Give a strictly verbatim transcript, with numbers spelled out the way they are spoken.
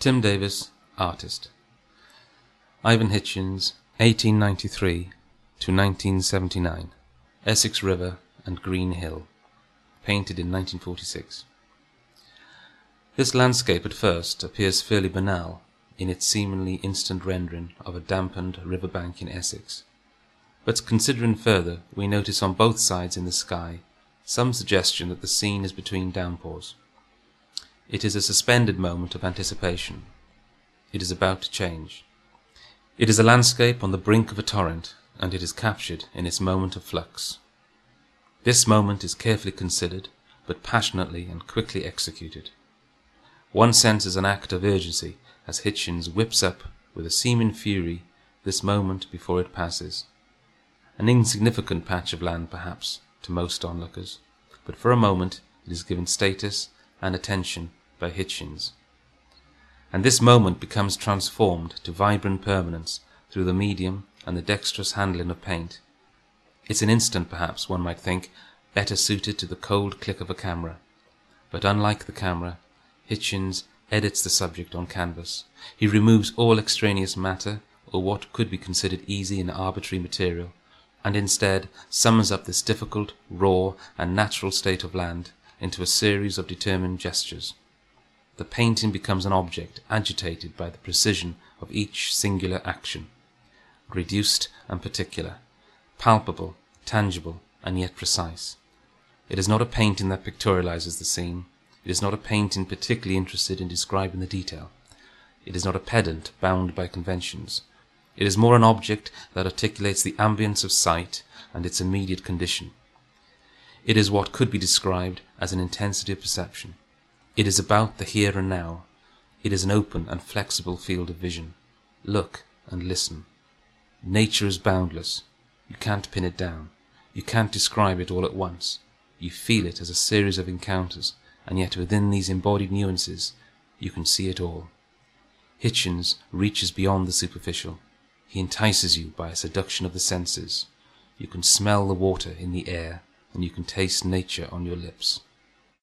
Tim Davis, artist. Ivan Hitchens, eighteen ninety-three to nineteen seventy-nine. Essex River and Green Hill. Painted in nineteen forty-six. This landscape at first appears fairly banal in its seemingly instant rendering of a dampened riverbank in Essex. But considering further, we notice on both sides in the sky some suggestion that the scene is between downpours. It is a suspended moment of anticipation. It is about to change. It is a landscape on the brink of a torrent, and it is captured in its moment of flux. This moment is carefully considered, but passionately and quickly executed. One senses an act of urgency as Hitchens whips up with a seeming fury this moment before it passes. An insignificant patch of land, perhaps, to most onlookers, but for a moment it is given status and attention by Hitchens. And this moment becomes transformed to vibrant permanence through the medium and the dexterous handling of paint. It's an instant, perhaps, one might think, better suited to the cold click of a camera. But unlike the camera, Hitchens edits the subject on canvas. He removes all extraneous matter or what could be considered easy and arbitrary material, and instead summons up this difficult, raw, and natural state of land into a series of determined gestures. The painting becomes an object agitated by the precision of each singular action, reduced and particular, palpable, tangible, and yet precise. It is not a painting that pictorializes the scene. It is not a painting particularly interested in describing the detail. It is not a pedant bound by conventions. It is more an object that articulates the ambience of sight and its immediate condition. It is what could be described as an intensity of perception. It is about the here and now. It is an open and flexible field of vision. Look and listen. Nature is boundless. You can't pin it down. You can't describe it all at once. You feel it as a series of encounters, and yet within these embodied nuances, you can see it all. Hitchens reaches beyond the superficial. He entices you by a seduction of the senses. You can smell the water in the air, and you can taste nature on your lips.